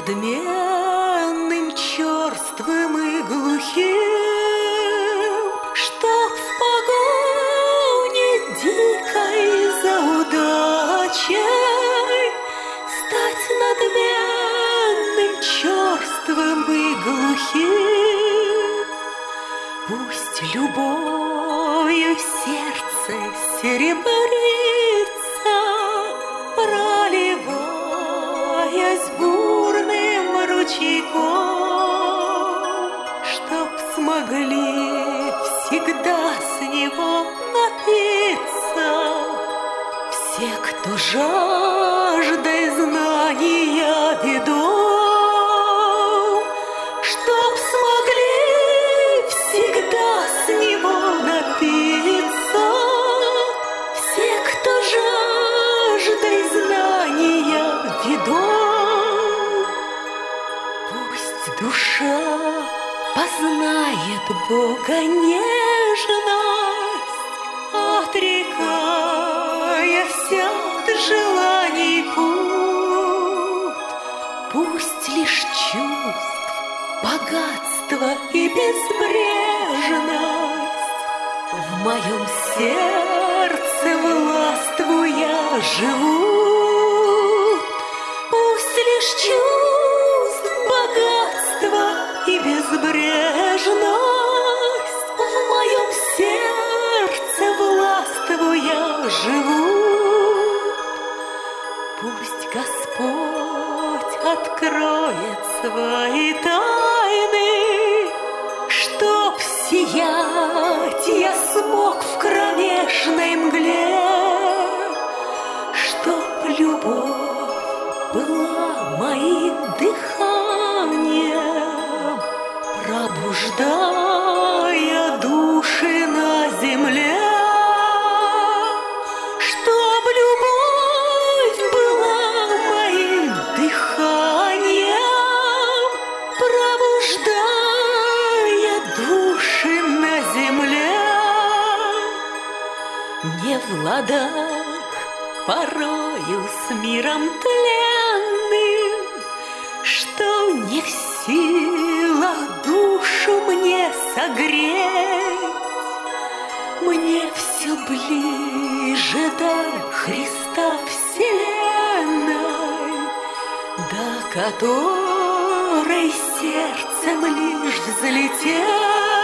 надменным, черствым и глухим, чтоб в погоне дикой за удачей стать надменным, черствым и глухим. Пусть любовью сердце серебрится, проливаясь бурным ручейком, чтоб смогли всегда с него напиться все, кто жаждой знания ведом, чтоб смогли всегда с него напиться все, кто жаждой знания ведом. Пусть душа познает Бога нежность, отрекаясь от желаний путь. Пусть лишь чувств богатство и безбрежность в моем сердце властвуя живут. Пусть лишь чувств богатство и безбрежность в моем сердце властвуя живут. Пусть Господь откроет свои тайны, чтоб сиять я смог в кромешной мгле, чтоб любовь была моим дыханием, пробуждая души на земле, чтоб любовь была моим дыханием, пробуждая души на земле. Не в ладах порою с миром тленным, что не в силах душу мне согреть, мне все ближе до Христа вселенной, до которой сердцем лишь взлететь.